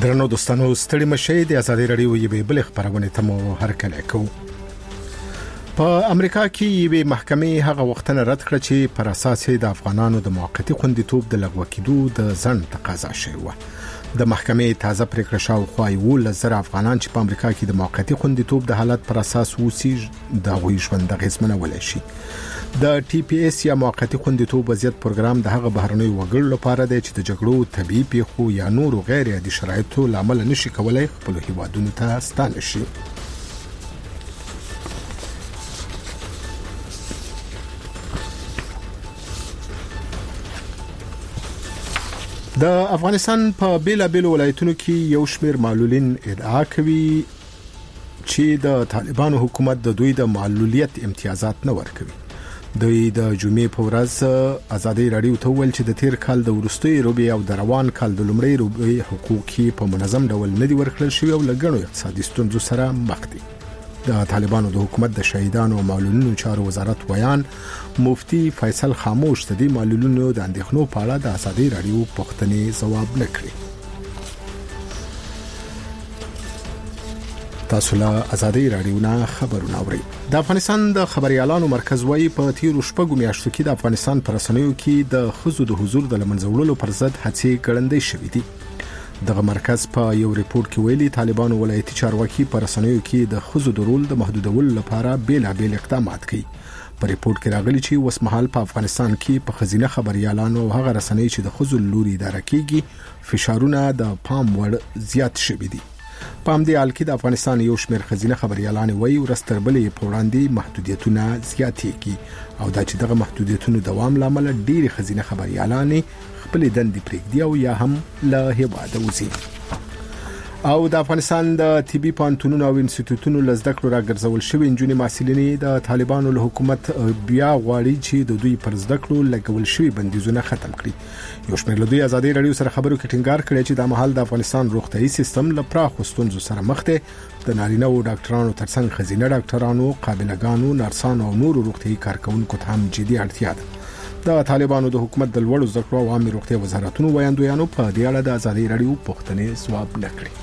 درنو دوستانو ستړي مشه د ازادي رادیو یوې بل خبرونه ته مو هرکله کوم. په امریکا کې یوې محکمې هغه وختونه رد کړ چې پر اساس د افغانانو د موقتی خوندیتوب د لغوه کېدو د ځنډ تقاضا شوی و. د محکمې تازه پریکړه شاوخوا 1,000 افغانان چې په امریکا کې د موقتی خوندیتوب د حالت پر اساس اوسېږي د غوي ژوند د غیزمنول شي. د ټي پی اس یا موقتی خوندیتوب وضعیت پروګرام د هغه بهرنۍ وګړو لپاره دی چې د جګړو طبيعي پیښو یا نورو غیر عادي شرایطو لامل نشي کولای خپل هیوادونو ته ستانه شي. د افغانستان په بیلابیلو ولایتونو کې یو شمېر معلولین ادعا کوي چې د طالبانو حکومت د دوی د معلولیت امتیازات نه ورکوي. دوی د جمعې په ورځ ازادي رادیو ته ویل چې د تیر کال د ورستۍ روبي او د روان کال د لومړۍ روبي حقوقي په منظم ډول نه دي ورکړل شوی او لګڼو اقتصادي ستونزو سره مخ دي. د طالبانو د حکومت د شهیدانو او معلولینو چارو وزارت ویان مفتي فیصل خاموش د دې معلولینو د اندېښنو په اړه د ازادي رادیو پوښتنې ځواب نکړي. تاسو له ازادي رادیو نه خبرونه اورئ. د افغانستان د خبريالانو مرکز وايي په تیر شپږو میاشتو کې د افغانستان پر رسنیو کې د خزو د حضور د لمنځولو پر ضد هڅې ګړندې شوې دي. دغه مرکز په یو ریپورت کې ویلي طالبانو ولایتي چارواکي پر رسنیو کې د خزو د رول د محدودولو لپاره بیلابیل اقدامات کوي. په ریپورت کې راغلي چې وسمحال په افغانستان کې په خزینه خبريالانو او هغه رسنۍ چې د خزو لوري اداره کیږي فشارونه د پام وړ زیات شوي دي. په همدې حال کې د افغانستان یو شمېر خزینه خبريالان وایي ورستر بلې په وړاندې محدودیتونه زیاتېږي او دا چې دغه محدودیتونو دوام لامل ډېری خزینه خبريالان خپل دندې پرېږدي او یا هم له هیواده وځي. او د افغانستان د طبي پوهنتونونو او انسټیټیوټونو لزده کړو راګرځول شوی انجونې محصلینې د طالبانو له حکومت بیا غواړي چې د دوی پر زده کړو لګول شوی بندیزونه ختم کړي. یو شمېر له دوی ازادي رادیو سره خبرو کې ټینګار کړی چې د مهال د افغانستان روغتيایي سیستم له پراخو ستونزو سره مخ دی. د نارینه او ډاکټرانو ترڅنګ خزینه ډاکټرانو، قابلګانو، نرسانو او نورو روغتيایي کارکونکو ته هم جدي اړتیا ده. د طالبانو د حکومت د لوړو زده کړو او عامه روغتیا وزارتونو ویاندویانو په دې اړه د ازادي رادیو پوښتنې ځواب نکړي.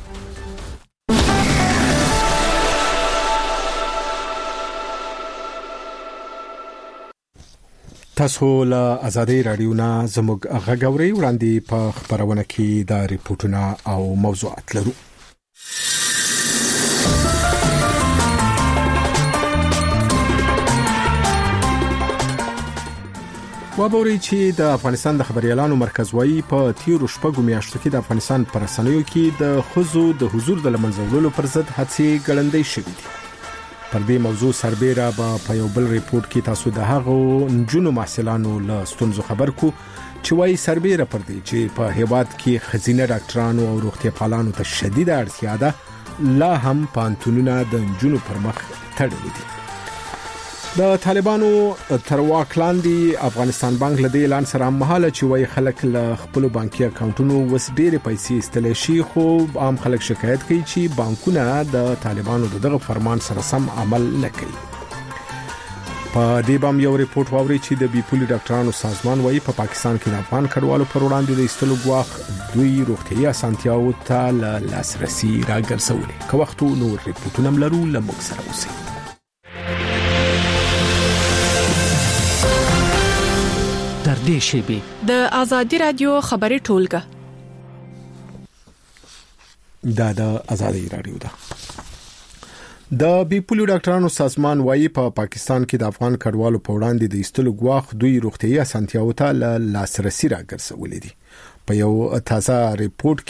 تاسو له ازادي رادیو نه زموږ غږوري وړاندې په خبرونه کې د ریپورتونو او موضوعات لرو. وابوري چې د افغانستان د خبريالانو مرکز وايي په تیر شپږو میاشتو کې د افغانستان پر رسنیو کې د خزو د حضور د لمنځولو پر ضد هڅې ګړندې شوې دي. پر دې موضوع سربېره په یو بل ریپورت کې تاسو د هغو نجونو محصلانو له ستونزو خبر کو چې وايي سربېره پر دې چې په هیواد کې خزینه ډاکټرانو او روغتیا پالانو ته شدید اړتیا ده لا هم پانتونونه د نجونو پر مخ تړلي دي. د طالبانو تر واک لاندې افغانستان بانک له دې اعلان سره مهاله چې وايي خلک له خپل بانکي اکاونټونو وس ډېرې پیسې استلې شي خو عام خلک شکایت کوي چې بانکونه د طالبانو دغه فرمان سره سم عمل نه کوي. په دې بام یو ریپورت واوري چې د بیپولي ډاکټرانو سازمان وايي په پاکستان کې د افغان کډوالو پر وړاندې د استلو غواخ دوی روغتيایي اسانتیاو ته لاسرسي راګرځولي. که وخت نور ریپورتونه ملرو لموږ سره اوسئ. در دې شیبه د ازادي رادیو خبري ټولګه د ازادي رادیو ده. د بیپولو ډاکټرانو سازمان وايي په پاکستان کې د افغان کډوالو په وړاندې د استلو غواخ دوی روغتيایي اسانتیاو ته لاسرسي راګرځولې دي. په یو تازه ریپورت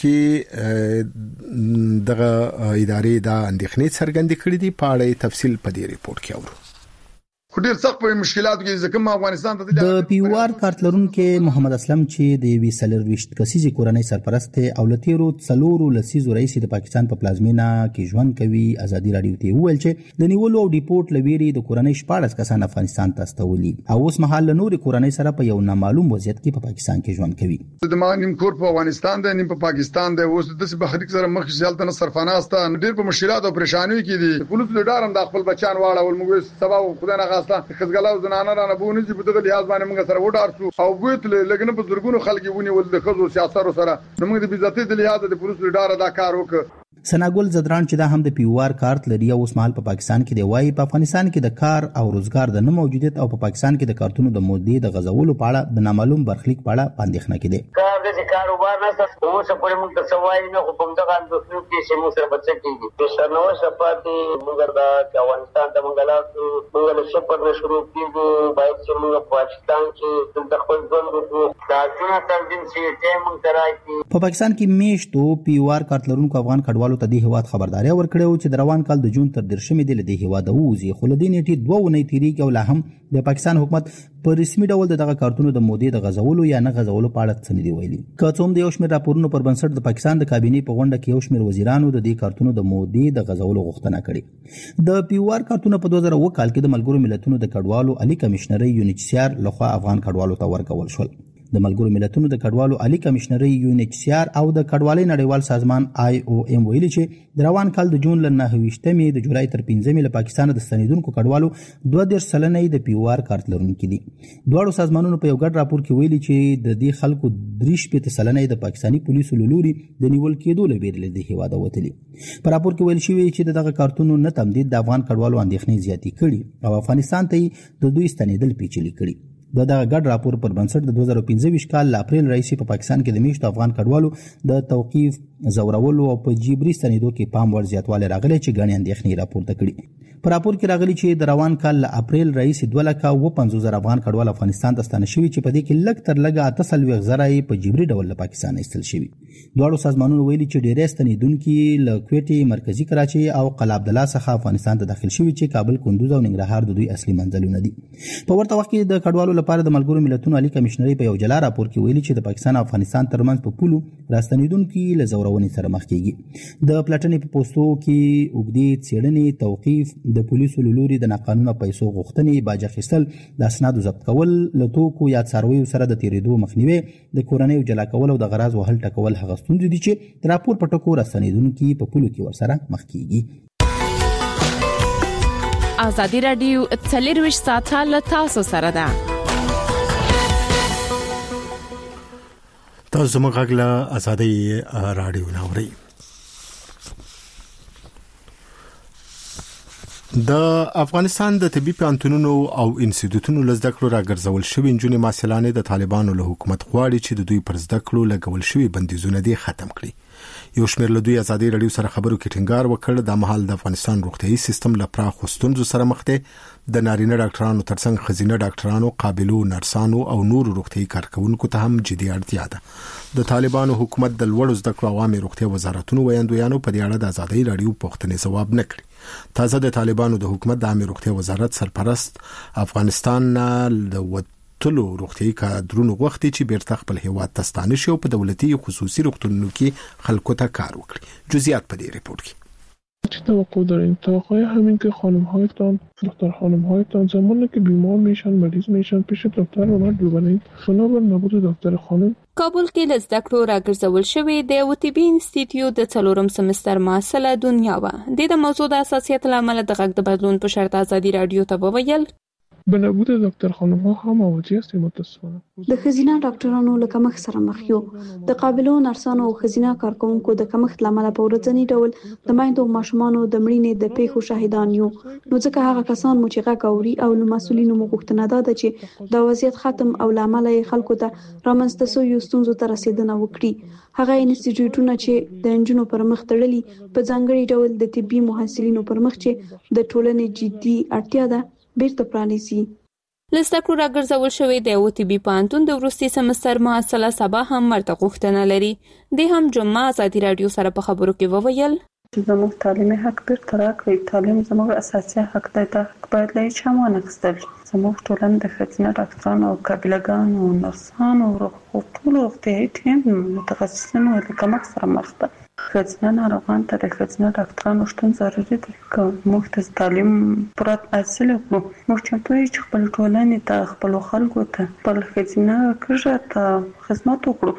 کې دغه ادارې د اندېښنې څرګندې کړې دي. په اړه تفصیل په دې ریپورت کې اورو. ډېر سخت په مشکلاتو کې ځکه افغانستان ته د پیوار کارتلرونکو محمد اسلم چې د وی سلرويشت کسيزي کورنۍ سرپرست او لتیرو څلورو لسیزو رئیس د پاکستان په پلازمینا کې ژوند کوي. ازادي رادیو ته ویل چې د نیولو او ډیپورت لويري د کورنۍ 14 کسان افغانستان ته استولي او اوس مهال نور کورنۍ سره په یو نامعلوم وضعیت کې په پاکستان کې ژوند کوي. د ما نیم کور په افغانستان دی، نیم په پاکستان دی. اوس د څه بخریک سره مخ شالته نه صرفانه است ډېر په مشکلات او پریشانیو کې دي. پولیس له ډارم د خپل بچان واړه ول موږ سبا خدای نه ناسته خزګلاو زنانه را نه بونه چې په دغه لحاظ باندې موږ سره وډار شو او بوتل لګنه په زرګونو خلک ونیول د خزو سیاستو سره موږ د بیزاتي د لحاظ د پولیسو ډار ادا کار وکړ. سناګل زدران چې دا هم د پیوار کارت لري او اوس مهال په پاکستان کې دی وایي په افغانستان کې د کار او روزګار د نه موجودیت او په پاکستان کې د کارتونو د مودې د غزولو په اړه د نامعلوم برخلیک په اړه اندېښنه کړي. کار د کاروبار نه څه اوس په موږ ته سوای نه کوم دغه اندوسنو کې چې موږ سره بچی کیږي چې شنو شپاتي موږ د افغانستان د منګلاتو موږ له شپږ نه شروع کیږي باید چې موږ په پاکستان کې د خپل ژوند وکړو دا څنګه تنظیم شي چې موږ ترایي په پاکستان کې میشتو پیوار کارت لرونکو افغان کډوالو ته د هیواد خبرداري ورکړه چې د روان کال د جون تر 13 د لدې هیواد ووزي خو لدې نیټه 2 ونې تیریږي او لا هم د پاکستان حکومت په رسمي ډول دغه کارتونو د مودې د غزولو یا نه غزولو په اړه څه نه دی ویلي. که څوم د یو شمېر راپورونو پر بنسټ د پاکستان د کابینې په غونډه کې یو شمېر وزیرانو د دې کارتونو د مودې د غزولو غوښتنه کړې. د پیوار کارتونو په 2009 کال کې د ملګرو ملتونو د کډوالو عالی کمشنري UNHCR لخوا افغان کډوالو ته ورکول شول. د ملګرو ملتونو د کډوالو عالی کمشنري UNHCR او د کډوالۍ نړیوال سازمان IOM ویلي چې د روان کال د جون ل 9 د جولای تر 15 له پاکستان د ستنیدونکو کډوالو 22% د پیوار کارت لرونکي دي. دواړو سازمانونو په یو ګډ راپور کې ویلي چې د دې خلکو 3% د پاکستاني پولیسو لوري د نیول کېدو لپاره د هیواد وتلي. په راپور کې ویل شوی چې دغه کارتونو نه تمدید د افغان کډوالو اندېښنې زیاتې کړي او افغانستان ته د دوی ستنیدل پیچلي کړي. دغه ګډ راپور پر بنسټ د 2015 کال ل اپریل راځي په پاکستان کې د میشتو افغان کډوالو د توقيف زورولو او په جبري ستنیدو کې پام ور زیاتوالی راغلی چې غني اندېښنې راپورته کړي. په راپور کې راغلي چې د روان کال ل اپریل راځي 2,50,000 افغان کډوال افغانستان ته ستانه شوي چې په دې کې لږ تر لږه 8,000 په جبري ډول له پاکستان ایستل شوي. دواړو سازمانونو ویلي چې ډېرې ستنیدونکي له کوټي مرکزی کراچي او قلعه عبدالله څخه افغانستان ته داخل شوي چې کابل کندوز او ننګرهار د دوی اصلي منځلونه دي. په ورته وخت کې د کډوالو لپاره د ملګرو ملتونو عالی کمشنري په یو جلا راپور کې ویلي چې د پاکستان او افغانستان ترمنځ په پولو راستنیدونکو له زورونې سره مخ کیږي. د پلاتنې په پوسټو کې وګړي څېړنې توقيف د پولیسو لوري د ناقانونه پیسو غوښتنې باج اخیستل د اسنادو ضبط کول لټوکو یا څارویو سره د تیریدو مخنیوي د کورنۍ جلا کول او د غراض وهل ټکول هغه ستونزې دي چې د راپور په ټکو راستنیدونکو په پولو کې ورسره مخ کیږي. ازادي رادیو 24 ساعته له تاسو سره ده. تاسو زموږ غږ له ازادي رادیو ناوړي. د افغانستان د طبي پوهنتونونو او انسټیټیوټونو له زده کړو راګرځول شوی انجونې محصلانې د طالبانو له حکومت غواړي چې د دوی پر زده کړو لګول شوی بندیزونه دي ختم کړي. یو شمېر له دوی ازادي رادیو سره خبرو کې ټینګار وکړ د مهال د افغانستان روغتيایي سیستم له پراخو ستونزو سره مخ دی. د نارینه ډاکټرانو ترڅنګ خزینه ډاکټرانو قابلو نرسانو او نور روغتيایي کارکونکو ته هم جدي اړتیا ده. د طالبانو حکومت د لوړو زده کړو عوامي روغتیا وزارتونو ویاندویانو په دې اړه د ازادي رادیو پوښتنې ځواب نه کړی. تازه د طالبانو د حکومت د عامه روغتیا وزارت سرپرست افغانستان د تلو روغتيایي کادرونو وختي چې بیرته خپل هیواد ته ستانه شي او په دولتي خصوصي روغتونونو کې خلکو ته کار وکړي. جزئیات په دې ریپورت کې چه توقع دارین؟ توقع همین که خانم‌هایتان، دختر خانم‌هایتان زمانی که بیمار میشن، مریض میشن پیش دکتر رو مرد ببرید. بنابر نبود دکتر خانم کابل کې له زده کړو راګرځول شوی د یو طبي انسټیټیوټ د 4م سمستر محصله دنیا و د موضوع د اساسیت لامل د غږ د بدلون په شرط ازادي رادیو ته وویل به نبود دکتر خانم ها هم مواجه هستیم متاسفانه. د خزینه ډاکټرانو له کمښت سره مخ یو. د قابلو نرسانو او خزینه کارکونکو د کمښت لامل په ورځنی ډول د مایندو ماشومانو د مړینې د پیښو شاهدان یو. نو ځکه هغه کسان مو چې غږ اوري او له مسولینو مو غوښتنه ده چې د وضعیت ختم او لامل خلکو ته رامنځته شوی ستونزو ته رسیدنه وکړي. هغه انسټیټیوټونه چې د انجونو پر مخ تړلي په ځانګړي ډول د طبي محصلینو پر مخ چې د ټولنې جدي اړتیا ده بیرته پرانیزي. لسته کړو راګرځول شوی د یو طبي پوهنتون د وروستي سمستر محصله سبا هم ورته غوښتنه لري. د هم جمعه ازادي رادیو سره په خبرو کې وویل زموږ تعلیمي حق بیرته راکړئ. تعلیم زموږ اساسي حق دی. دا حق باید له هیچا وانه اخیستل شي. زموږ ټولنه د ښځینه ډاکټرانو او قابلګانو او نرسانو او ټولو روغتیایي ټیم متخصصینو له کمښت سره مخ ده. ښځینه ناروغانو ته د ښځینه ډاکټرانو شتون ضروري دی که موږ ته تعلیم پوره حاصل کړو. موږ چمتو یو چې خپل ټولنې ته خپلو خلکو ته خپل ښځینه کږه ته خدمت وکړو.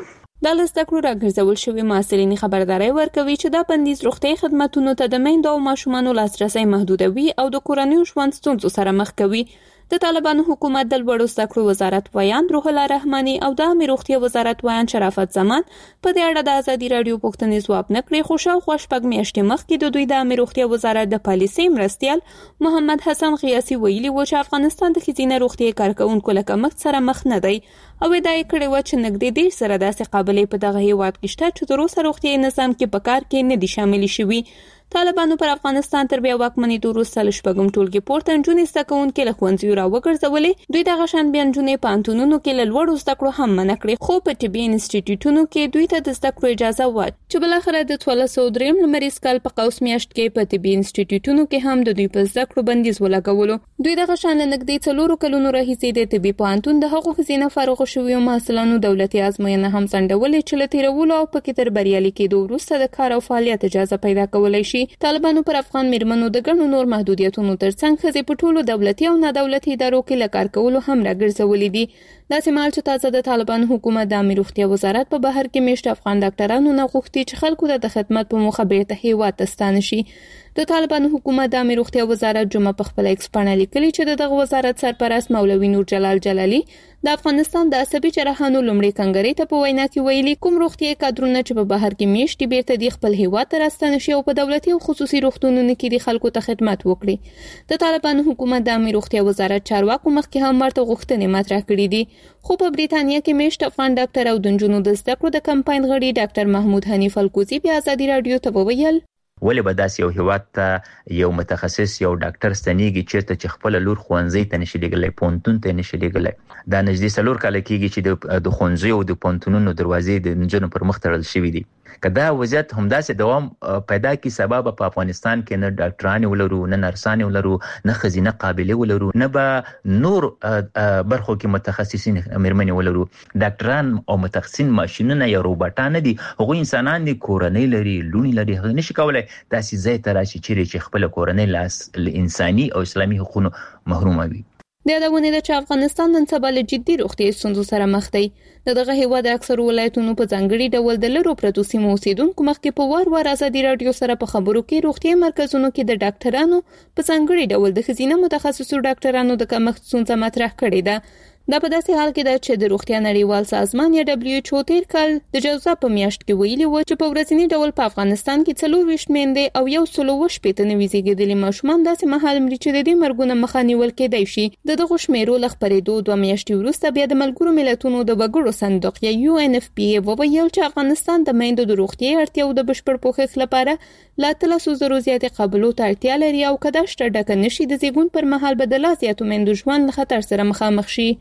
د لستکړو راګرځول شوی محصلین خبرداري ورکوي چې دا بندیز روغتي خدماتونو ته د میندو او ماشومانو لاسرسي محدودوي او د کورنیو ژوند ستونزو سره مخ کوي. د طالبانو حکومت د لوړو زده کړو وزارت ویان روح الله رحماني او د امیر روغتي وزارت ویان شرافت زمان په دې اړه د ازادي رادیو پوښتنې ځواب نکړي، خو شاوخوا شپږ میاشتې مخکې د دوی د امیر روغتي وزارت د پالیسي مرستیال محمد حسن غیاسي ویلي و چې افغانستان د ښځینه روغتي کارکونکو له کمښت سره مخ نه دی او ادعا کړې و چې نږدې 10 سره داسې قابلیت په دغه هیواد کې شته چې تر اوسه روغتي نظام کې په کار کې نه دي شامل شوي. طالبانو پر افغانستان تر بیا واکمنۍ وروسته له شپږم ټولګي پورته نجونې زده کوونکې له ښوونځیو راوګرځولې. دوی دغه شان بیا نجونې په پوهنتونونو کې له لوړو زده کړو هم منع کړې، خو په طبي انسټیټیوټونو کې دوی ته د زده کړو اجازه وه چې بالاخره د 1203 لمریز کال په قوس میاشت کې په طبي انسټیټیوټونو کې هم د دوی په زده کړو بندیز ولګولو. دوی دغه شان نږدې 4 کلونو راهیسې د طبي پوهنتون د هغو ښځینه فارغ شویو محصلانو دولتي ازموینه هم ځنډولې چې له تیرولو او پکې تر بریالي کېدو وروسته د کار او فعالیت اجازه پیدا کولای شي. طالبانو پر افغان میرمنو د ګڼو نور محدودیتونو ترڅنګ ښځې په ټولو دولتي او نادولتي ادارو کې له کار کولو هم راګرځولې دي. داسې مهال چې تازه د طالبانو حکومت د امیر روغتیا وزارت په بهر کې میشت افغان ډاکټرانو نه غوښتي چې خلکو ته د خدمت په موخه بیرته هیواد ته ستانه شي. د طالبانو حکومت د امیر روغتیا وزارت جمعه په خپل ایکس پاڼه لیکلي چې دغه وزارت سرپرست مولوي نور جلال جلالي د افغانستان د عصبي جراحانو لومړي کنګرې ته په وینا کې ویلي کوم روغتي کادرونه چې په بهر کې میشتي بیرته د خپل هیواد ته راستنه شي او په دولتي او خصوصي روغتونونو کې د خلکو ته خدمت وکړي. د طالبانو حکومت د امیر روغتیا وزارت چارواکو مخکې هم مرته غوښتنې مطرح کړې دي، خو په بریتانیا کې میشت افغان ډاکټر او د نجونو د زده کړو د کمپاین غړي ډاکټر محمود حنیف الکوزي بیا ازادي رادیو ته وویل ولې به داسې یو هیواد ته یو متخصص یو ډاکټر ستنیږي چیرته چې خپل لور ښوونځي ته نشي لګلای، پونتون ته نشي لګلای. دا نږدې 4 کال کېږي چې د ښوونځي او د پونتونونو دروازې د نجونو پر مخ تړل شوې دي. کدا وضعیت همداسې دوام پیدا کی سبب په افغانستان کې نه ډاکټران ولرو، نه نرسان ولرو، نه خزینه قابلیت ولرو، نه به نور برخو کې متخصصین مېرمنې ولرو. ډاکټران او متخصصین ماشینونه یا روباټان دي، هغه انسانان دي، کورنۍ لري، لونی لري، هغه نشي کولای داسې ځای ته راشي چې خپل کورنۍ لاس انساني او اسلامي حقوقو محروم وي. د یادونه ده چې افغانستان نن سبا له جدي روغتي ستونزو سره مخ دی. دغه هیواد اکثر ولایتونو په ځانګړي ډول د لرو پرتو سیمو اوسیدونکو مخکې په وار ازادي رادیو سره په خبرو کې روغتي مرکزونو کې د ډاکټرانو په ځانګړي ډول د ښځینه متخصصو ډاکټرانو د کمښت ستونزه مطرح کړې ده. دا په داسې حال کې ده چې د روغتیا نړیوال سازمان یا WHO تیر کال د جوزا په میاشت کې ویلي و چې په ورځنی ډول په افغانستان کې 24 میندې او 130 نوي زیږیدلي ماشومان داسې مهال مري چې د دې مرګونو مخه نیول کېدای شي. دغه شمیرو له خبرېدو 2 میاشتې وروسته بیا د ملګرو ملتونو د وګړو صندوق یا UNFPA وویل چې افغانستان د میندو د روغتي اړتیاو د بشپړ پوښښ لپاره لا 300 زیاتې قابلیت ته اړتیا لري او کدا شته ډکه نشي د زیږون پر مهال به د لا زیاتو میندو ژوند له خطر سره مخامخ شي.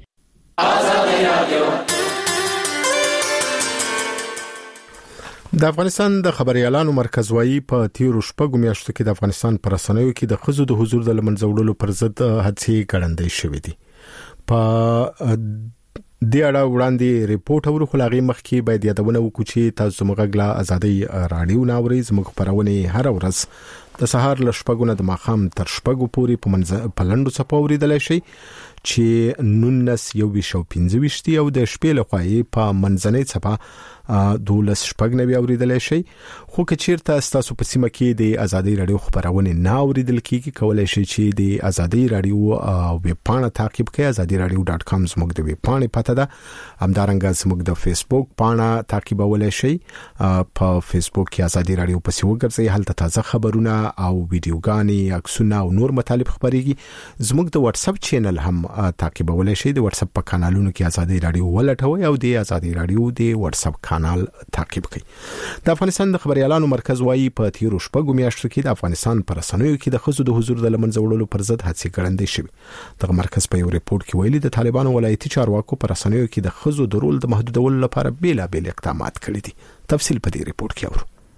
د افغانستان د خبريالانو مرکز وايي په تیرو شپږو میاشتو کې د افغانستان پر رسنیو کې د خزو د حضور د لمنځه وړلو پر ضد هڅې ګړندې شوې دي. په د اړه وړاندې ریپورت او خلاغي مخکې باید یادونه وکړو چې تاسو موږ له ازادي رادیو ناوري زموږ خبرونه هر ورځ د سهار ل شپږو نه د ماخام تر شپږو پورې په لندو څخه اوریدلای شي چې 19:15 او د شپې له خوا په منځنۍ څپه 12:90 اوریدلای شي. خو که چیرته تاسو په سیمه کې د ازادي رادیو خبرونه نه اوریدل کیږي کولای شي چې د ازادي رادیو ویب پاڼه تعقیب کړئ. azadiradio.com زموږ د ویب پاڼې پته ده. همدارنګه زموږ د فیسبوک پاڼه تعقیبولای شي. په فیسبوک کې ازادي رادیو په سیمه ګرځي، هلته تازه خبرونه او ویډیوګانې، عکسونه او نور مطالب خبريږي. زموږ د واتس اپ چینل هم تعقیبولای شي. د واتس اپ په کانالونو کې ازادي رادیو ولټوي او د ازادي رادیو د واتس اپ کانال تعقیب کړئ. د افغانستان د خبريالانو مرکز وايي په تیرو شپږو میاشتو کې د افغانستان پر رسنیو کې د خزو د حضور د لمنځه وړلو پر ضد هڅې ګړندې شوې. دغه مرکز په یو ریپورت کې ویلي د طالبانو ولایتي چارواکو پر رسنیو کې د خزو د رول د محدودولو لپاره بیلابل اقدامات کړي دي. تفصیل په دې ریپورت کې اورو.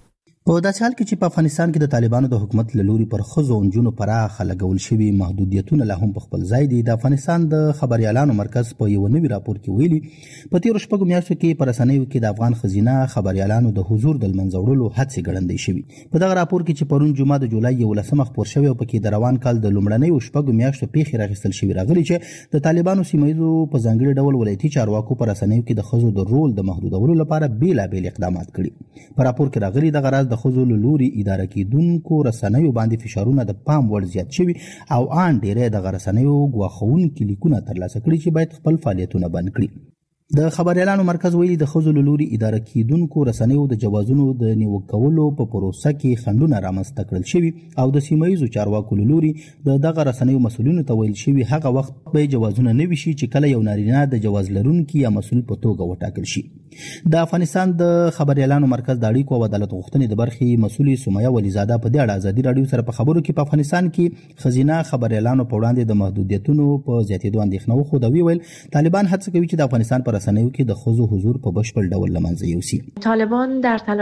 په داسې حال کې چې په افغانستان کې د طالبانو د حکومت له لوري پر ښځو او نجونو پراخ لګول شوي محدودیتونه لا هم په خپل ځای دي. د افغانستان د خبريالانو مرکز په یو نوي راپور کې ویلي په تیرو شپږو میاشتو کې په رسنیو کې د افغان ښځینه خبريالانو د حضور د منځه وړلو هڅې ګړندۍ شوي. په دغه راپور کې چې پرون جمعه د جولای 11 خپور شوی او پکې د روان کال د لومړنیو شپږو میاشتو پیښې راغستل شوی راغلي چې د طالبانو سیمایزو په ځانګړي ډول ولایتي چارواکو په رسنیو کې د ښځو د رول د محدودولو لپاره بیلابیل اقدامات کړي. په راپور کې راغلي د غرض د ښځو له لوري اداره کیدونکو رسنیو باندې فشارونه د پام وړ زیات شوي او ان ډیره د رسنیو غواخونکي لیکونه ترلاسه کړي چې باید خپل فعالیتونه بند کړي. د خبريالانو مرکز ویلي د ښځو له لوري اداره کیدونکو رسنیو د جوازونو د نیوکولو په پروسه کې خنډونه رامنځته کړل شوي او د سیمایزو چارواکو له لوري دغه رسنیو مسؤلینو ته ویل شوي هغه وخت به جوازونه نه وي چې کله یو نارینه د جواز لرونکي یا مسؤل په توګه وټاکل شي. د افغانستان د خبريالانو مرکز د اړیکو او عدالت غوښتنې د برخې مسؤل سمیه ولیزاده په دې اړه ازادي رادیو سره په خبرو کې په افغانستان کې ښځینه خبريالانو په وړاندې د محدودیتونو په زیاتېدو اندېښنه وښوده. ویل طالبان هڅه کوي چې د افغانستان په رسنیو کې د ښځو حضور په بشپړ ډول له منځه یوسي. طالبان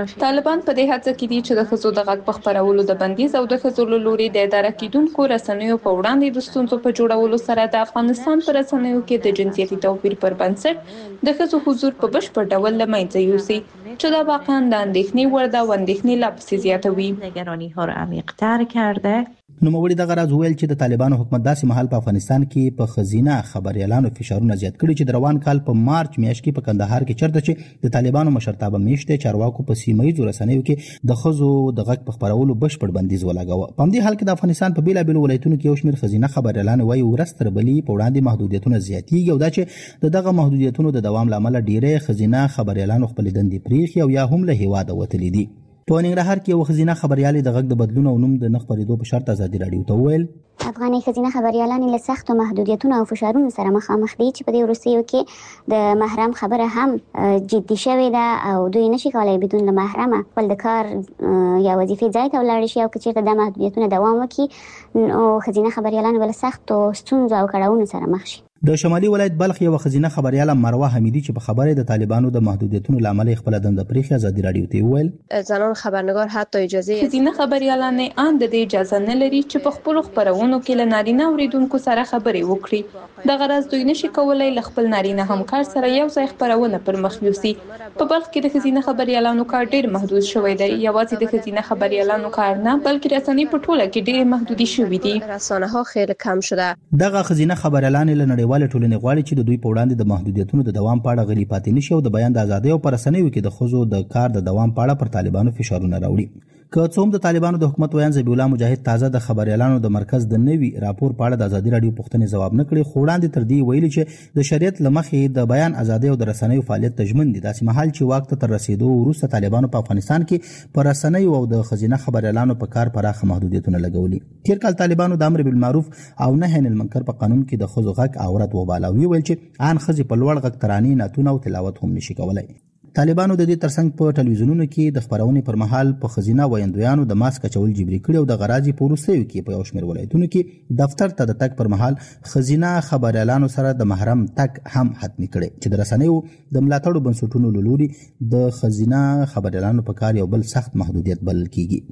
په دې هڅه کې دي چې د ښځو د غږ په خپرولو د بندیز او د ښځو له لوري د اداره کیدونکو رسنیو په وړاندې د ستونزو په جوړولو سره د افغانستان په رسنیو کې د جنسیتي توپیر پر بنسټ د ښځو حضور په بشپړ ډول له منځه یوسي چې دا واقعا د اندېښنې وړ ده او اندېښنې لا پسې زیاتوي. نگرانی‌ها را عمیق‌تر کرده. نوموړي دغه راز ویل چې د طالبانو حکومت داسې مهال په افغانستان کې په ښځینه خبريالانو فشارونه زیات کړي چې د روان کال په مارچ میاشت کې په کندهار کې چرته چې د طالبانو مشرتابه میشته چارواکو په سیمایي رسنیو کې د ښځو د غږ په خبرولو بشپړ بندیز ولګاوه. په همدې حال کې د افغانستان په بیلابیلو ولایتونو کې یو شمېر ښځینه خبريالانو وايي ورستر بلی په وړاندې محدودیتونه زیاتېږي او دا چې دغه محدودیتونو د دوام لامل ډیره ښځینه خبريالانو خپل دندې پریخي او یا هم له هیواده وتلي دي. په ننګرهار کې یو ښځینه خبريالې د غږ د بدلون او نوم د نه خپرېدو په شرط ازادي رادیو ته وویل افغاني ښځینه خبريالانې له سختو محدودیتونو او فشارونو سره مخامخ دي چې په دې وروستیو کې د محرم خبره هم جدي شوې ده او دوی نشي کولای بدون له محرمه خپل د کار یا وظیفې ځای ته ولاړ شي او که چېرته دا محدودیتونه دوام وکړي نو ښځینه خبريالانې به له سختو ستونزو او کړاوونو سره مخ شي. د شمالي ولایت بلخ یو ښځینه خبرياله مروه حمیدی چې په خبره د طالبانو د محدودیتونو لامل خپل دنده پریخي ازادي رادیو ته ویل زنان خبرنگار حتی اجازه ښځینه خبريالانې ان د دې اجازه نه لري چې په خپل خبرونو کې له نارینه اوریدونکو سره خبرې وکړي. د غرض دوی نشي کولای له خپل نارینه همکار سره یو ځای خبرونه پر مخ یوسي. په بلخ کې د ښځینه خبريالانو کار ډیر محدود شوی دی. یوازې د ښځینه خبريالانو کار نه بلکې رسنۍ په ټوله کې ډیر محدودي شوې دي. رسانه ها خیلی کم شده. دغه ښځینه خبريالانې له نړیوال ټولنې غواړي چې د دوی په وړاندې د محدودیتونو د دوام په اړه غلي پاتې نشي او د بیان د ازادۍ او پر رسنیو کې د ښځو د کار د دوام په اړه پر طالبانو فشارونه راوړي. که څوم د طالبانو د حکومت ویان ذبیح الله مجاهد تازه د خبريالانو د مرکز د نوي راپور په اړه د ازادي رادیو پوښتنې ځواب نه کړي. خو وړاندې تر دې ویلي چې د شریعت له مخې د بیان ازادۍ او د رسنیو فعالیت تضمین دي. داسې مهال چې واک ته تر رسیدو وروسته طالبانو په افغانستان کې پر رسنیو او د ښځینه خبريالانو په کار پراخه محدودیتونه لګولي. تیر کال طالبانو د امر بالمعروف او نهي عن المنکر په قانون کې د ښځو غږ عورت وباله. ویل چې ان ښځې په لوړ غږ ترانې نعتونه او تلاوت هم نشي کولای. طالبانو د دې ترڅنګ په ټلویزیونونو کې د خبرونې پر مهال په ښځینه ویندویانو د ماسک اچول جبري کړي او د غرازي په وروستیو کې په یو شمېر ولایتونو کې دفتر ته د تګ پر مهال ښځینه خبريالانو سره د محرم تګ هم حتمي کړي چې د رسنیو د ملاتړو بنسټونو له لوري د ښځینه خبريالانو په کار یو بل سخت محدودیت بلل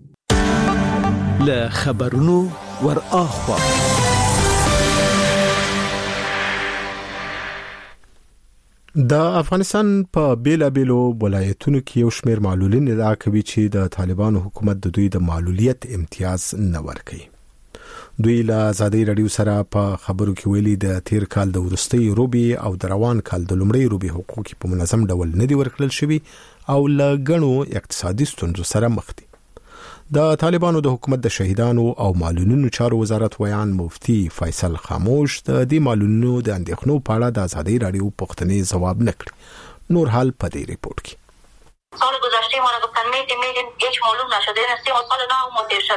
کیږي. له خبرونو ور اخوا د افغانستان په بیلابیلو ولایتونو کې یو شمېر معلولین ادعا کوي چې د طالبانو حکومت د دوی د معلولیت امتیاز نه ورکوي. دوی له ازادي رادیو سره په خبرو کې ویلي د تیر کال د ورستي روبي او د روان کال د لومړي روبي حقوق په منظم ډول نه دي ورکړل شوي او له غنو اقتصادي ستونزو سره مخ دي. د طالبانو د حکومت د شهیدانو او معلولینو چارو وزارت ویان مفتی فیصل خاموش د دې معلولینو د اندېښنو په اړه د ازادي رادیو پوښتنې ځواب نه کړی. نور حال په دې ریپورت کې سال گذشته ما را گفتن میدیم هیچ معلوم نشده. این 3 سال نه متر شد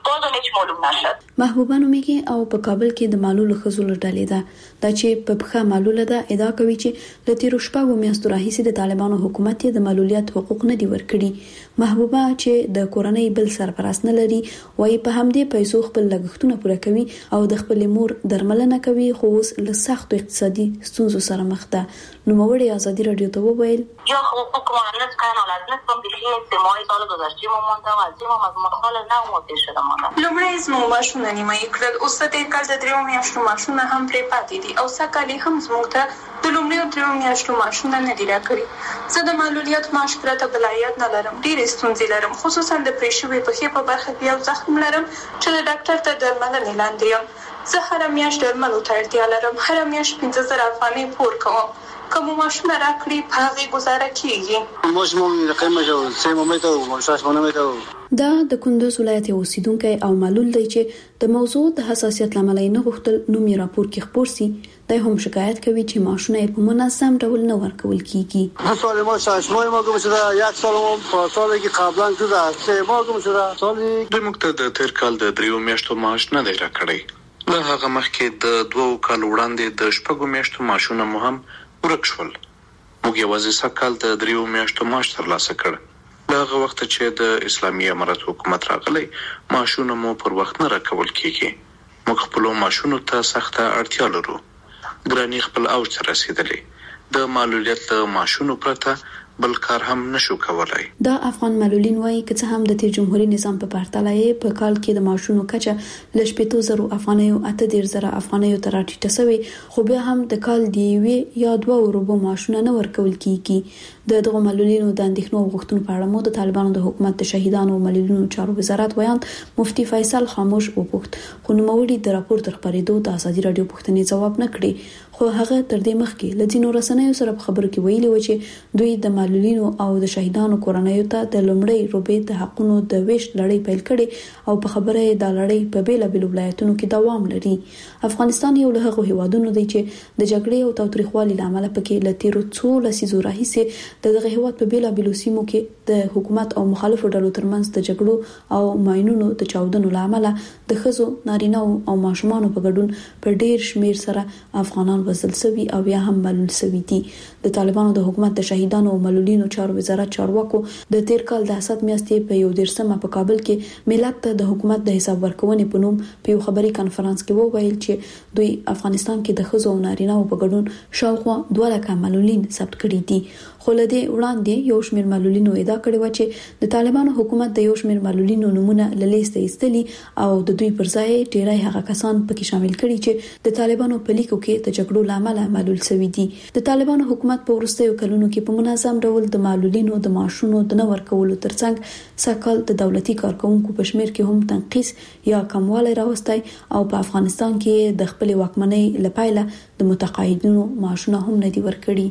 بازم هیچ معلوم نشد. محبوبه نومیږي او په کابل کې د معلول خزو لړلې ده دا چې په بخښه معلوله ده ادعا کوي چې د تیر شپږو میاشتو راهیسې د طالبانو حکومت د معلولیت حقوق نه دی ورکړي. محبوبه چې د کورنۍ بل سرپرست نه لري وایي په همدې پیسو خپل لګښتونه پوره کوي او د خپل مور درملنه کوي خو اوس له سختو اقتصادي ستونزو سره مخ ده. نوموړی ازادي رادیو ته وویل یا حقوق معلولت کردن اولاد نستم بشی 3 ماه سال گذشته ما ماندم از این از مخال نه موتی شده ماندم. لومړی زموږ ماشونه نیمایي کړل اوس د دې کال د 3 میاشتو ماشونه هم پرې پاتې دي او سکالي هم زموږ ته د لومړیو 3 میاشتو ماشونه نه دي راکړي. زه د معلولیت معاش پرته بلایت نه لرم ډېرې ستونزې لرم خصوصا د پرېښوي پښې په برخه کې یو زخم لرم چې د ډاکټر ته درملنې لاندې یم. زه هره میاشت درملو ته اړتیا لرم هره میاشت 15,000 افغانۍ پور کوم کوم ماشونه راکړي په هغه گزاره کیږي. ماشوم د قیمه جو سه ممته او شاش مونمته دا د کندوز ولایت اوسیدونکو او معلول دی چې د موضوع د حساسیت لامل نه غوښتل نوم یې راپور کې خبر سي د هم شکایت کوي چې ماشونه په منظم ډول نه ورکول کیږي. سال ما شاش ما کوم چې یک سال په سال کې قبلا جدا سه ما کوم چې سال د مکتب د تیر کال د 3 میاشتو معاش نه دی راکړی. له هغه مخکې د 2 کال وړاندې د 6 میاشتو معاشونه مهم ورک شول. موږ یوازې سکهال د 3 میاشتو معاش ترلاسه کړ. له هغه وخت چې د اسلامي امارت حکومت راغلی معاشونه مو پر وخت نه راکول کیږي. موږ خپل معاشونو ته سخته اړتیا لرو. ګرانی خپل اوج ته رسیدلې. د معلولیت له معاشونو پرته بل کار هم نشو کولای. دا افغان معلولین وایي چې هم د تیر جمهوریت نظام په پرتله په کال کې د معاشونو کچه ل 8,000 افغانیو 8,000 افغانیو تر ټیټه شوی خو بیا هم د کال دی وی یا 2 روبو معاشونه نه ورکول کیږي. د دغه معلولینو د اندېښنو غوښتنو په اړه مو د طالبانو د حکومت د شهیدانو او معلولینو چارو وزارت ویاند مفتي فیصل خاموش وپوښت خو نوموړي د راپور تر خبرېدو د ازادي رادیو پوښتنې ځواب نه کړی خو هغه تر دې مخکې له ځینو رسنیو سره په خبرو کې ویلي و چې دوی د معلولینو او د شهیدانو کورنیو ته د لومړی روبې د حقونو د ویش لړۍ پیل کړي او په خبره د لړۍ په بیلابېلو ولایتونو کې دوام لري. افغانستان یو له هغو هیوادونو دی چې د جګړې او تاوتریخوالي لامل پکې له تیرو څو لسیزو راهیسې دغه هیواد په بیلابېلو سیمو کې د حکومت او مخالفو ډلو ترمنځ د جګړو او ماینونو د چاودنو لامل د ښځو نارینه او ماشومانو په ګډون په ډیر شمیر سره افغانان وژل شوي او یا هم معلول شوي دي. د طالبانو د حکومت د شهیدانو او معلولینو چارو وزارت چارواکو د تیر کال د اسد میاشتې په 11 په کابل کې ملت ته د حکومت د حساب ورکونې په نوم په یو خبري کانفرنس کې وویل چې دوی افغانستان کې د ښځو او نارینه په ګډون شاوخوا 2 لک معلولین ثبت کړي دي. خو له دې وړاندې یو شمېر معلولینو ادعا کړې و چې د طالبانو حکومت د یو شمېر معلولینو نمونه له لیسته ایستلي او د دوی پر ځای ډیری هغه کسان پکې شامل کړي چې د طالبانو په لیکو کې د جګړو لامل معلول شوي دي. د طالبانو حکومت په وروستیو کلونو کې په منظم ډول د معلولینو د معاشونو د نه ورکولو ترڅنګ سکهال د دولتي کارکونکو په شمیر کې هم تنقیص یا کموالی راوستی او په افغانستان کې د خپل واکمنۍ لپاره د متقاعدینو معاشونه هم نه دي ورکړي.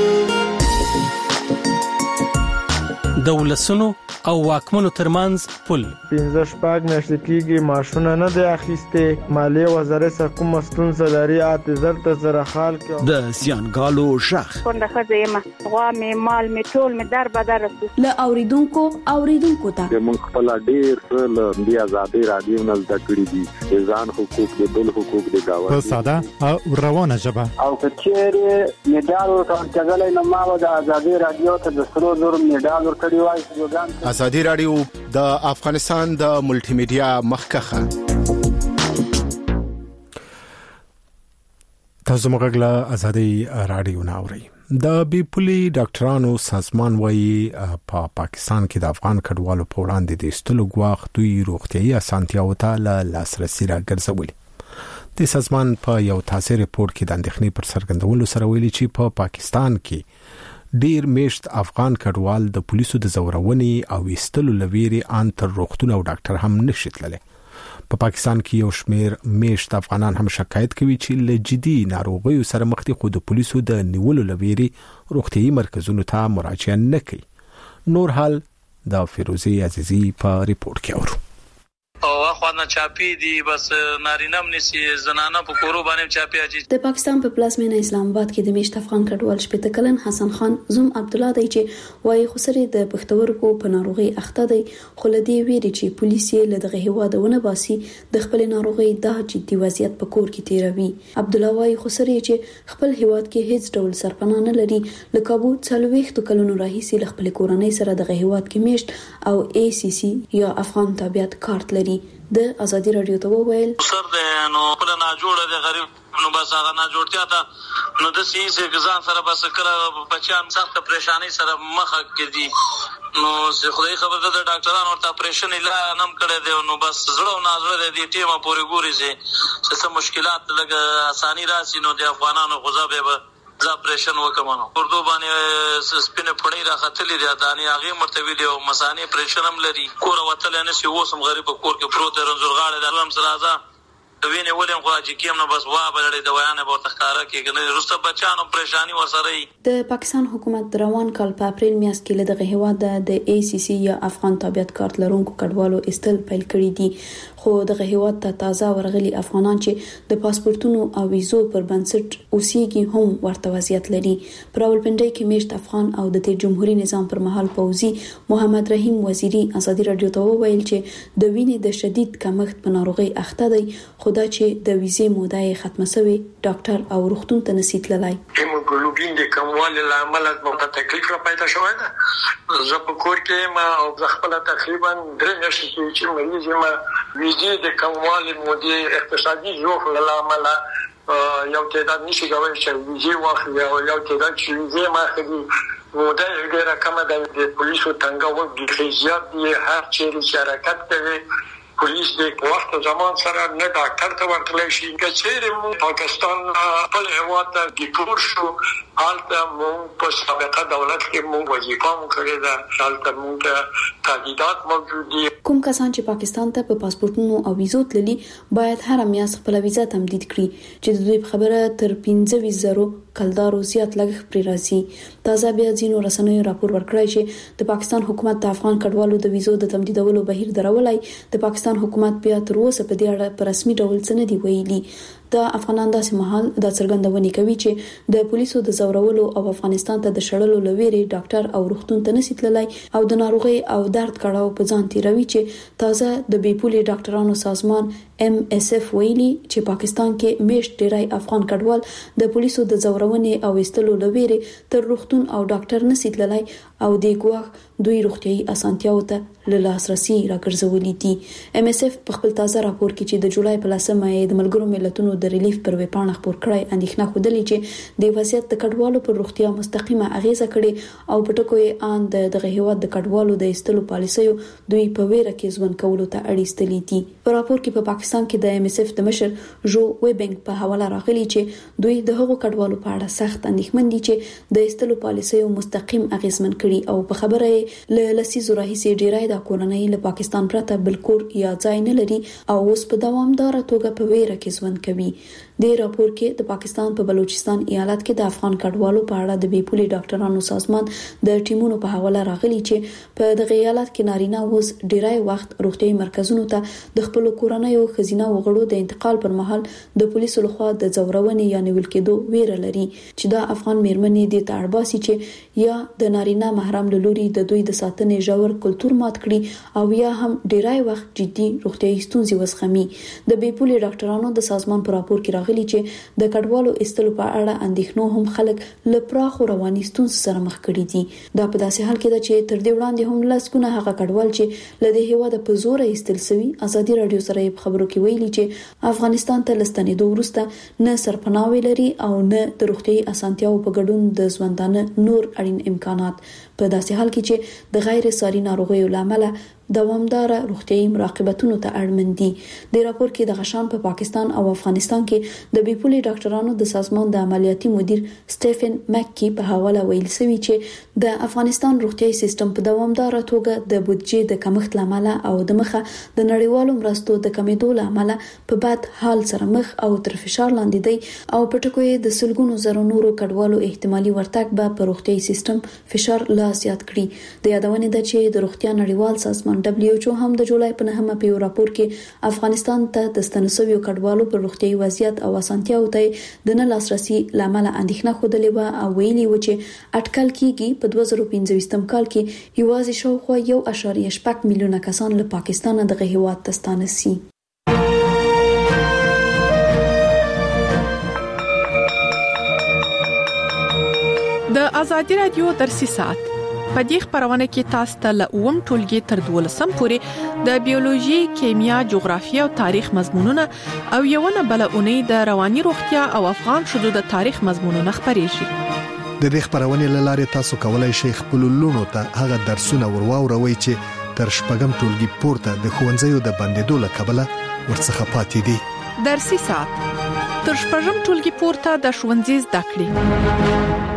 د ولسونو او واکمنو ترمنځ پل 15 میاشتې کېږي معاشونه نه دی اخیسته. مالیه وزارت څخه کوم ستونزه لري اعتذار ته سره حال کې د زیانګالو شخ څنګه خځه ما غوا می مال می ټول می در بدر له اوریدونکو ته موږ خپل ډیر څه د آزادي رادیو نه زده کړی دي ځان حقوق د بل حقوق د گاوه په ساده او روانه ژبه او کچېره میډال ورکړل نو ما د آزادي رادیو ته د 300 میډال ورکړی وای. ازادي رادیو د افغانستان د ملټي میډیا مخکخه تاسو مګلا ازادي رادیو ناوړي. د بیپولي ډاکټرانو سازمان وايي په پاکستان کې د افغان کډوالو په وړاندې د استلو غواخ دوی روغتيایي اسانتیاو ته لاسرسي راګرځولي. د سازمان په یو تازه ریپورت کې د اندېښنې پر څرګندولو سره ویلي چې په پاکستان کې ډیر میشت افغان کډوال د پولیسو د زورونې او استلو لويري ان تر روغتون او ډاکټر هم نشیتلله. په پاکستان کې یو شمیر میشت افغانان هم شکایت کوي چې له جدي ناروغیو سره مخ دي خو د پولیسو د نیولو لويري روغتيایي مرکزونو ته مراجعه نه کوي. نور حال د فیروزي عزیزی په ریپورت کې اورو. او خو نه چاپی دي بس نارینم نسی زنانه په کورو باندې چاپی اچي. د پاکستان په پلازمینه اسلام آباد کې د میشت افغان کډوال شپته کلن حسن خان زوم عبد الله دی چې وايي خسرې د پښتورګو په ناروغي اخته دی خو لدی ویری چې پولیس یې له دغه هوادونه باسي د خپل ناروغي د جدي وضعیت په کور کې تیروي. عبد الله وايي خسرې چې خپل هواد کې هیڅ ډول سرپناه نه لري لکه ابو 40 کلونو راهیسې له خپل کورنۍ سره د هواد کې میشت او ACC یا افغان تابعیت کارت لري. د ازادي رادیو ته وویل سر ده نو په نه جوړه د غریب نو بس هغه نه جوړتیا ته نو د سیسه ګزان سره بس کړه بچان سخت پریشانی سره مخ کړي نو زه خدای خبر ده د ډاکټرانو ورته اپریشن الا نم کړی دی نو بس زړه او نازړه د دې ټیمه پورې ګوري چې څه مشکلات لګ اساني راسي نو د افغانانو غوځا به ز اپریشن وکمنو اردو باندې سپینه پړی راختلې ده دانی هغه مرتبه دی او مسانه اپریشن هم لري کور وتل نه سی وسم غریب کور کې پروت رنزورغاړه د علم سرازه وینه ولیم خو چې کیم نو بس وا بلړې د ویانه به تخکاره کې کنه رسته بچانو پریشانی ورسره. د پاکستان حکومت روان کال په اپریل میاشت کې له دغه هواد د ACC یا افغان تابعیت کارت لرونکو کډوالو استل پیل کړی دي خو دغه هواد ته تازه ورغلي افغانان چې د پاسپورتونو او ویزو پر بنسټ اوسېږي هم ورته وضعیت لري. پر راولپنډي کې میشت افغان او د تیر جمهوریت نظام پر مهال پوزي محمد رحیم وزیری ازادي رادیو ته وویل چې د وینې د شدید کمښت په ناروغي اخته دی خدا چې د ویزې موده یې ختمه شوې ډاکټر او روغتون ته نسیت لای. هیموګلوبین د کموالي لامل د تکلیف را پیدا شوی ده زه په کور کې ما او خپل تقریبا 3 میاشتې چې مریض ما ویزې د کموالي موده اقتصادي ځوخ لامل یو تعداد نشي کوي چې ویزې واخلي او یو تعداد چې ویزې ما خدي موده ډیره کمه ده د پولیسو څنګه وګړي زیات دي هر چیرې حرکت کوي پولیس د وخت زمان سره نه ډاکټر ته ورتلای شي کچېره مو پاکستان په هواد ته ګټور شو حالته مو په سابقه دولت کې مو وظیفه مو کړې ده حالته مو ته تاکیدات موجود دي. کوم کسان چې پاکستان ته په پاسپورتونو او ویزو تللي باید هر میاشت خپل ویزه تمدید کړي چې د دوی خبره تر 15,000 کلدارو زیات لګښت پرې راځي. تازه بیا ځینو رسنیو راپور ورکړی چې د پاکستان حکومت د افغان کډوالو د ویزو د تمدیدولو بهیر درولای د پاکستان حکومت بیا تر اوسه په دې اړه په رسمي ډول څه نه دی ویلي. د افغانان داسې مهال د څرګندونې کوي چې د پولیسو د زورولو او افغانستان ته د شړلو لويري ډاکټر او روغتون ته نسیت لای او د ناروغي او درد کړهو په ځان تیروي چې تازه د بیپولي ډاکټرانو سازمان MSF ویلي چې پاکستان کې میشت ډیری افغان کډوال د پولیسو د زورونې او استلو لويري تر روغتون او ډاکټر نسیت لای او د ګواخ دوی روغتيایي اسانتیاو ته له لاسرسي راګرځولې دي. MSF په خپل تازه راپور کې چې د جولای په 10مه د ملګرو ملتونو د ریلیف پر ویبپاڼه خبر کړای اندېښنه خوده چې د وضعیت د کډوالو پر روغتیا مستقیمه اغیزه کړي او په ټکو یې ان دغه هیواد د کډوالو د استلو پالیسیو دوی په ویره کې ځوان کولو ته اړیستلې دي. په راپور کې په پاکستان کې د MSF د مشر جو ویبنګ په حواله راغلي چې دوی د هغو کډوالو په اړه سخت اندېښمن دي چې د استلو پالیسیو مستقیم اغیزمن کړي او په خبره له لسیزو راهیسې ډیری د کورنۍ له پاکستان پرته بل کور یا ځای نه لري او اوس په دوامدار توګه په ویره کې ژوند کوي. د راپور کې د پاکستان په بلوچستان ایالت کې د افغان کډوالو په اړه د بیپولي ډاکټرانو سازمان د ټیمونو په حواله راغلي چې په دغه ایالت کې نارینه اوس ډیری وخت روغتيایي مرکزونو ته د خپل کورنۍ خزینه وغړو د انتقال پر مهال د پولیسو لخوا د زورونې یا نیول کېدو ویره لري چې د افغان میرمنې د تړباسي چې یا د نارینه محرم لوري د دوی د ساتنې ژور کلچر مات کړي او یا هم ډیری وخت جدي روغتيایي ستونزې وسخمي. د بیپولي ډاکټرانو د سازمان په راپور کې راغلي چې د کډوالو استلو په اړه اندېښنو هم خلک له پراخو رواني ستونزو سره مخ کړي دي. دا په داسې حال کې ده چې تر دې وړاندې هم لسګونه هغه کډوال چې له دې هیواده په زور ایستل شوي ازادي رادیو سره په خبرو کې ویلي چې افغانستان ته لستنېدو وروسته نه سرپناه لري او نه د روغتيایي اسانتیاو په ګډون د ژوندانه نور اړین امکانات. په داسې حال کې چې د غیر ساري ناروغیو لامل دوامدار روغتيایي مراقبتونو ته اړمن دي. د راپور کې د غشان په پاکستان او افغانستان کې د بیپولي ډاکټرانو د سازمان د عملیاتي مدیر سټيفن مکي په حواله ویل شوی چې د افغانستان روغتيایي سیستم په دوامدار توګه د بودجې د کمښت لامل او د مخه د نړیوالو مرستو د کمیدو لامل په بد حال سره مخ او تر فشار لاندې دی او په ټکو یې د سلګونو زرو نورو کډوالو احتمالي ورتګ به په روغتيایي سیستم فشار لا زیات کړي. د یادونې ده چې د روغتیا نړیوال سازمان WHO هم د جولای په 9مه په راپور کې افغانستان ته د ستنسویو کډوالو پر روغتيایي وضعیت او اسانتیاو ته د نه لاسرسي لامل اندېښنه خوده او ویلي و چې اټکل کیږي په 2015 کال کې یوازې شاوخوا 1.8 میلیونه کسان له پاکستان دغه هیواد ته ستانسي. د ازادي رادیو درسي ساعت په دې خبرونه کې تاسو ته له اوم ټولګي تر 12 پورې د بیولوژي، کیمیا، جغرافیه او تاریخ مضمونونه او یوونه بلونه د رواني روغتیا او افغان شذو د تاریخ مضمونونه خبرېږي. د دې خبرونه لاره تاسو کولای شئ خپل لونو ته هغه درسونه ورواوروي چې تر شپږم ټولګي پورته د ښوونځیو د بندیدو لکبله ورڅخه پاتې دي. درسي ساعت تر شپږم ټولګي پورته د ښوونځي زده کړې.